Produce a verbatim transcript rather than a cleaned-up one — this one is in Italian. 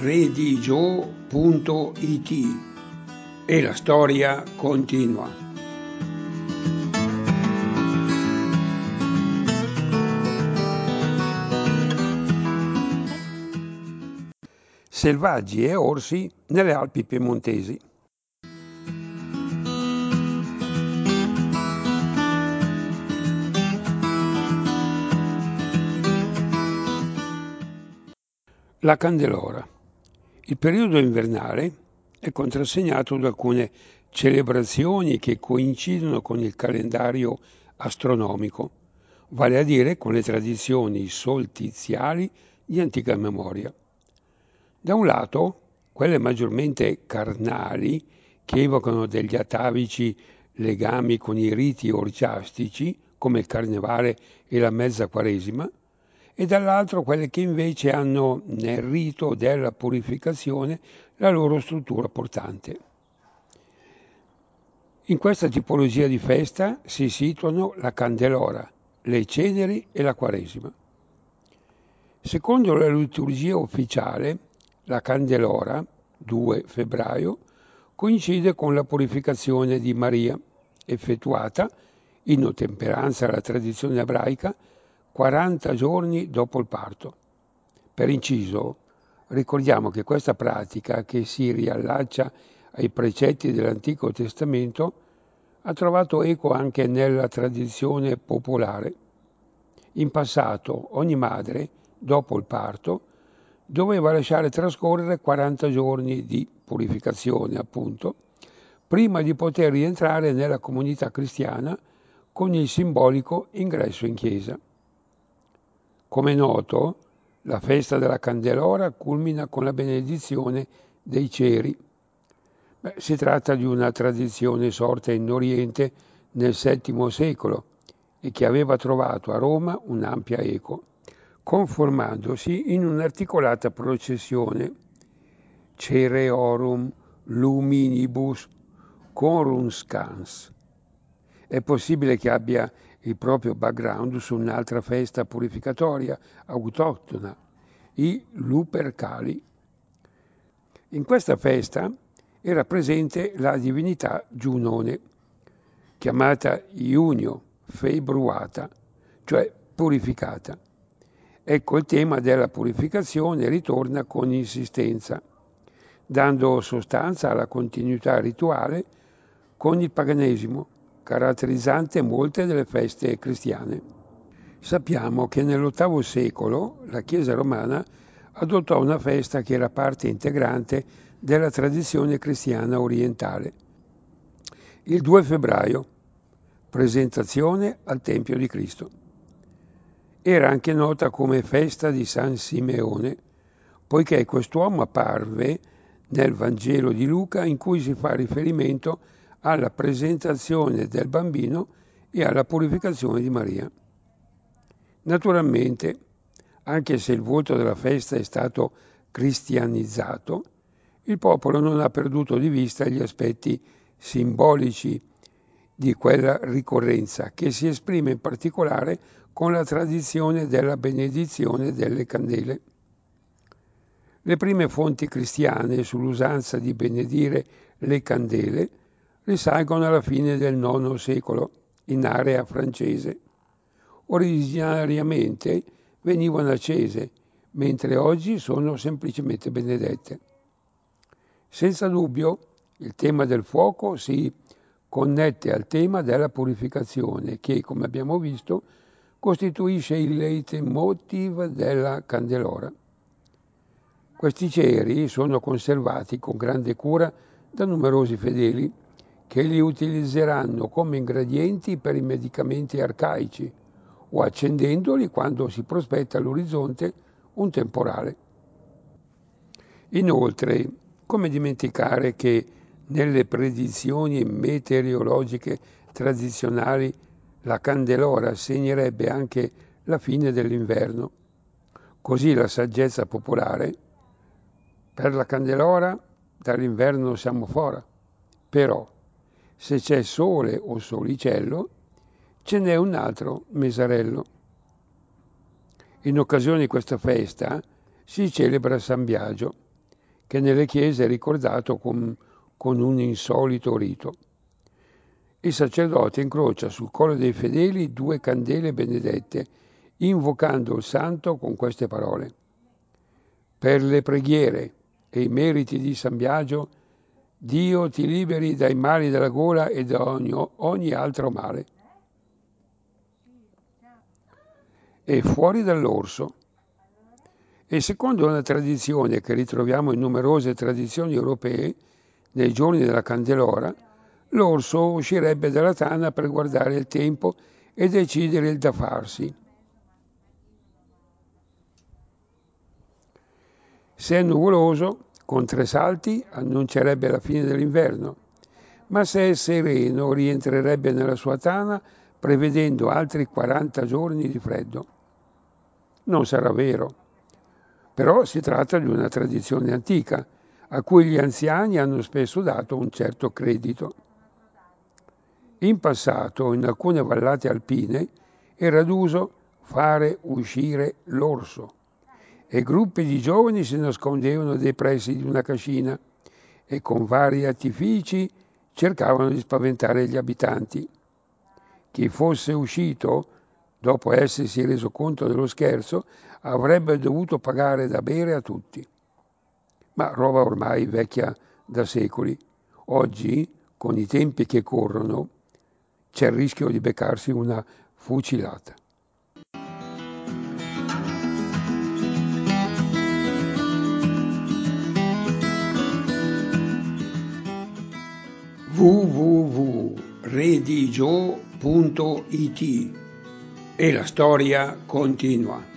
redigio punto it e la storia continua. Selvaggi e orsi nelle Alpi piemontesi. La Candelora. Il periodo invernale è contrassegnato da alcune celebrazioni che coincidono con il calendario astronomico, vale a dire con le tradizioni solstiziali di antica memoria. Da un lato, quelle maggiormente carnali, che evocano degli atavici legami con i riti orgiastici, come il carnevale e la mezza quaresima, e dall'altro quelle che invece hanno nel rito della purificazione la loro struttura portante. In questa tipologia di festa si situano la Candelora, le ceneri e la Quaresima. Secondo la liturgia ufficiale, la Candelora, due febbraio, coincide con la purificazione di Maria, effettuata, in ottemperanza alla tradizione ebraica, quaranta giorni dopo il parto. Per inciso, ricordiamo che questa pratica, che si riallaccia ai precetti dell'Antico Testamento, ha trovato eco anche nella tradizione popolare. In passato ogni madre, dopo il parto, doveva lasciare trascorrere quaranta giorni di purificazione, appunto, prima di poter rientrare nella comunità cristiana con il simbolico ingresso in chiesa. Come è noto, la festa della Candelora culmina con la benedizione dei ceri. Beh, si tratta di una tradizione sorta in Oriente nel settimo secolo e che aveva trovato a Roma un'ampia eco, conformandosi in un'articolata processione Cereorum Luminibus Coruscans. È possibile che abbia il proprio background su un'altra festa purificatoria autoctona, i Lupercali. In questa festa era presente la divinità Giunone, chiamata Iunio Februata, cioè purificata. Ecco, il tema della purificazione ritorna con insistenza, dando sostanza alla continuità rituale con il paganesimo, caratterizzante molte delle feste cristiane. Sappiamo che nell'ottavo secolo la Chiesa romana adottò una festa che era parte integrante della tradizione cristiana orientale. Il due febbraio, presentazione al Tempio di Cristo. Era anche nota come festa di San Simeone, poiché quest'uomo apparve nel Vangelo di Luca in cui si fa riferimento alla presentazione del bambino e alla purificazione di Maria. Naturalmente, anche se il volto della festa è stato cristianizzato, il popolo non ha perduto di vista gli aspetti simbolici di quella ricorrenza, che si esprime in particolare con la tradizione della benedizione delle candele. Le prime fonti cristiane sull'usanza di benedire le candele risalgono alla fine del nono secolo in area francese. Originariamente venivano accese, mentre oggi sono semplicemente benedette. Senza dubbio, il tema del fuoco si connette al tema della purificazione che, come abbiamo visto, costituisce il leitmotiv della Candelora. Questi ceri sono conservati con grande cura da numerosi fedeli che li utilizzeranno come ingredienti per i medicamenti arcaici o accendendoli quando si prospetta all'orizzonte un temporale. Inoltre, come dimenticare che nelle predizioni meteorologiche tradizionali la Candelora segnerebbe anche la fine dell'inverno? Così la saggezza popolare: per la Candelora dall'inverno siamo fuori, però se c'è sole o solicello ce n'è un altro mesarello. In occasione di questa festa si celebra San Biagio, che nelle chiese è ricordato con, con un insolito rito. Il sacerdote incrocia sul collo dei fedeli due candele benedette, invocando il santo con queste parole: per le preghiere e i meriti di San Biagio, Dio ti liberi dai mali della gola e da ogni, ogni altro male. E fuori dall'orso. E secondo una tradizione che ritroviamo in numerose tradizioni europee, nei giorni della Candelora, l'orso uscirebbe dalla tana per guardare il tempo e decidere il da farsi. Se è nuvoloso, con tre salti, annuncerebbe la fine dell'inverno, ma se è sereno rientrerebbe nella sua tana prevedendo altri quaranta giorni di freddo. Non sarà vero, però si tratta di una tradizione antica, a cui gli anziani hanno spesso dato un certo credito. In passato, in alcune vallate alpine, era d'uso fare uscire l'orso e gruppi di giovani si nascondevano nei pressi di una cascina e con vari artifici cercavano di spaventare gli abitanti. Chi fosse uscito, dopo essersi reso conto dello scherzo, avrebbe dovuto pagare da bere a tutti. Ma roba ormai vecchia da secoli. Oggi, con i tempi che corrono, c'è il rischio di beccarsi una fucilata. w w w punto redigio punto it e la storia continua.